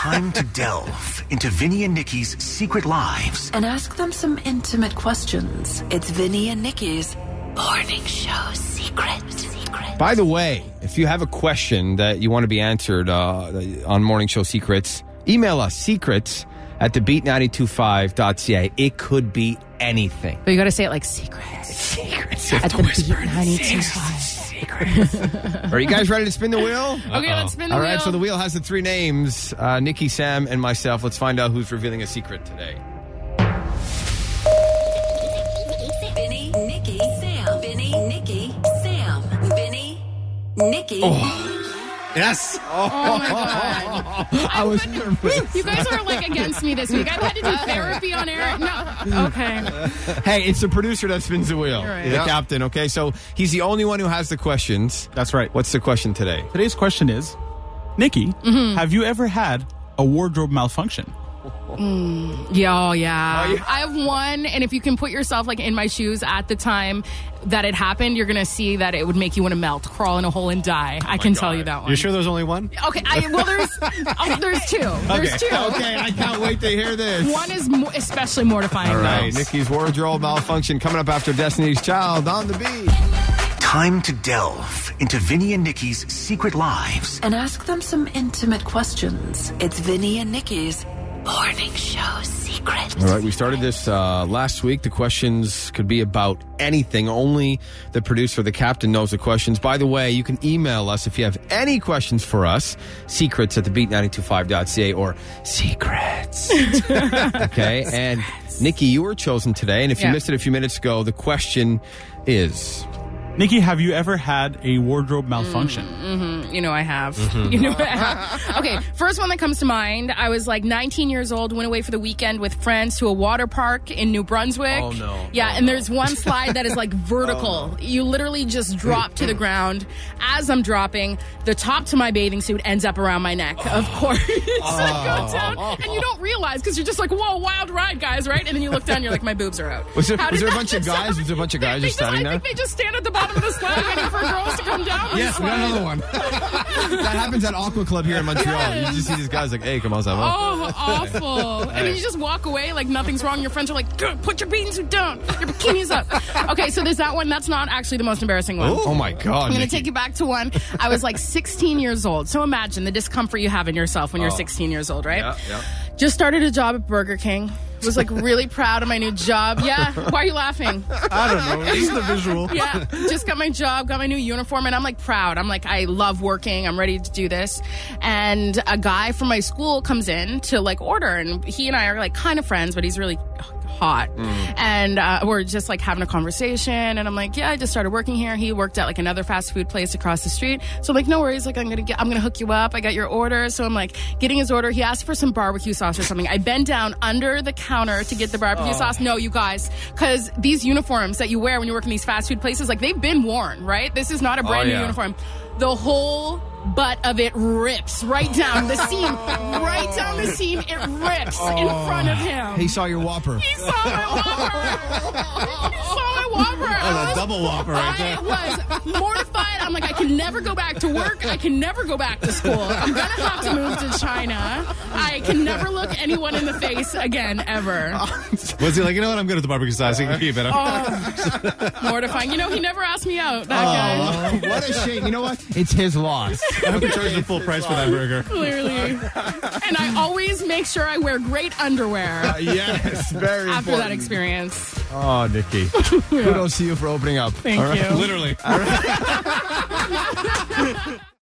Time to delve into Vinny and Nikki's secret lives. And ask them some intimate questions. It's Vinny and Nikki's Morning Show Secret. By the way, if you have a question that you want to be answered on Morning Show Secrets, email us secrets@thebeat925.ca. It could be anything. But you got to say it like secrets. Secrets. At the Beat 925. Are you guys ready to spin the wheel? Okay, let's spin the All wheel. right, so the wheel has the three names, Nikki, Sam, and myself. Let's find out who's revealing a secret today. Vinny, Nikki, Sam. Vinny, Nikki, Sam. Vinny, Nikki. Yes. Oh my God. I was nervous. You guys are like against me this week. I've had to do therapy on air. No. Okay. Hey, it's the producer that spins the wheel. Right. The captain, okay? So he's the only one who has the questions. That's right. What's the question today? Today's question is, Nikki, have you ever had a wardrobe malfunction? Yeah. I have one, and if you can put yourself like in my shoes at the time that it happened, you're gonna see that it would make you want to melt, crawl in a hole, and die. I can tell you that one. You sure there's only one? Okay. There's two. There's two. Okay, I can't wait to hear this. One is especially mortifying. All right, Nice. Nikki's wardrobe malfunction coming up after Destiny's Child on the beat. Time to delve into Vinny and Nikki's secret lives. And ask them some intimate questions. It's Vinny and Nikki's Morning Show Secret. All right, we started this last week. The questions could be about anything. Only the producer, the captain, knows the questions. By the way, you can email us if you have any questions for us. Secrets@thebeat925.ca or secrets. Okay, and Nikki, you were chosen today. And if you missed it a few minutes ago, the question is... Nikki, have you ever had a wardrobe malfunction? You know I have. You know I have. Okay, first one that comes to mind, I was like 19 years old, went away for the weekend with friends to a water park in New Brunswick. Oh, no. Yeah, and there's one slide that is like vertical. You literally just drop to the ground. As I'm dropping, the top to my bathing suit ends up around my neck, of course. I go down, and you don't realize because you're just like, whoa, wild ride, guys, right? And then you look down, you're like, my boobs are out. Was there How a did bunch that of guys? Was there a bunch of guys They just standing I there? think they just stand at the bottom of the slide waiting for girls to come down. Yes, we got another one. That happens at Aqua Club here in Montreal. You just see these guys like, hey, come on, Sam. Oh, awful. And then you just walk away like nothing's wrong. Your friends are like, good, put your bathing suit down. Your bikini's up. Okay, so there's that one. That's not actually the most embarrassing one. Oh, my God. I'm going Nikki. to take you back to one. I was like 16 years old. So imagine the discomfort you have in yourself when you're 16 years old, right? Yeah. Just started a job at Burger King. Was like really proud of my new job. Yeah. Why are you laughing? I don't know. This is the visual. Yeah, just got my job, got my new uniform, and I'm like proud. I'm like, I love working. I'm ready to do this. And a guy from my school comes in to like order, and he and I are like kind of friends, but he's really hot. And we're just like having a conversation, and I'm like, yeah, I just started working here. He worked at like another fast food place across the street. So I'm like, no worries, like I'm gonna hook you up. I got your order. So I'm like getting his order. He asked for some barbecue sauce or something. I bend down under the counter to get the barbecue sauce. No, you guys, because these uniforms that you wear when you work in these fast food places, like they've been worn, right? This is not a brand new uniform. The whole butt of it rips right down the seam. Right down the seam, it rips in front of him. He saw your Whopper. He saw my Whopper. He saw my Whopper. That's a double Whopper right there. I was mortified. I'm like, I can never go back to work. I can never go back to school. I'm going to have to move to China. I can never look anyone in the face again, ever. Was he like, you know what? I'm good at the barbecue sauce. You can keep it. Mortifying. You know, he never asked me out, that guy. What a shame. You know what? It's his loss. I hope you charge the full price for that burger. Clearly. And I always make sure I wear great underwear Yes, very after important. that experience. Oh, Nikki. Kudos to you for opening up. Thank you. Literally.